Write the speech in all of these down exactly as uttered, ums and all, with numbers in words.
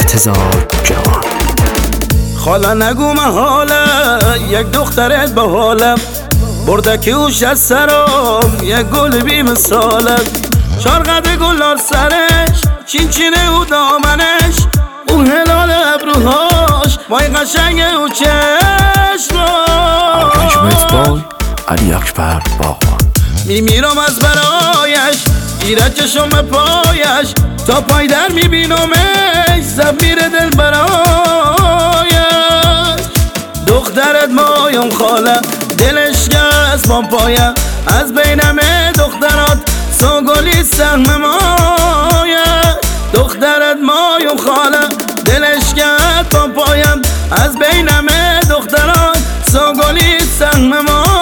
انتظار جوان. خاله نگو محاله یک دخترت با حالم، بردکیوش از سرم یک گل بی مثالم. شارقد گلار سرش چین چینه و دامنش، اون هلال ابروهاش وای قشنگ او چشماش. بای علی اکبر باغبان. میمیرم از برایش ایرد چشم پایش، تا پای در میبینمش زب میره دل برایش. دخترت مایم خاله دلش گست با پایم، از بینمه دخترات سوگلی سهم مایم. دخترت مایم خاله دلش گست با پایم، از بینمه دخترات سوگلی سهم مایم.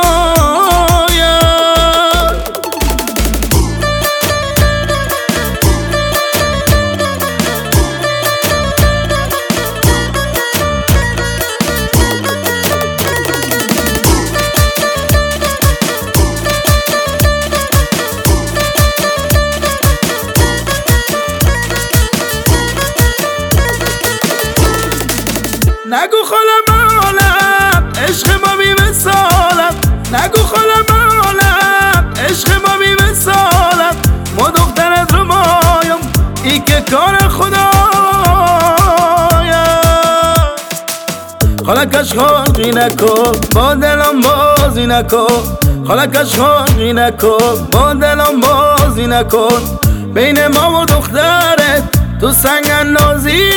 نگو خاله مالم عشق ما بی مثالم، نگو خاله مالم عشق ما بی مثالم. ما دخترت رو مایم ای که کار خدایم. خاله کش خلقی نکن با دلم بازی نکن، خاله کش خلقی نکن با دلم بازی نکن. بین ما و دخترت تو سنگ اندازی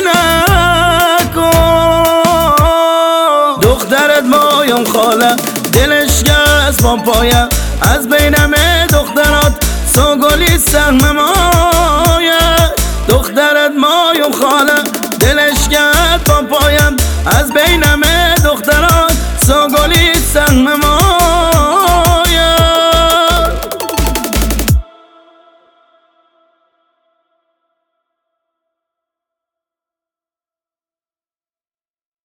نکن. دخترت مایم خاله دلش گست با پایم، از بینمه دخترات سوگلی سهم مایم. دخترت مایم خاله دلش گست با پایم، از بینمه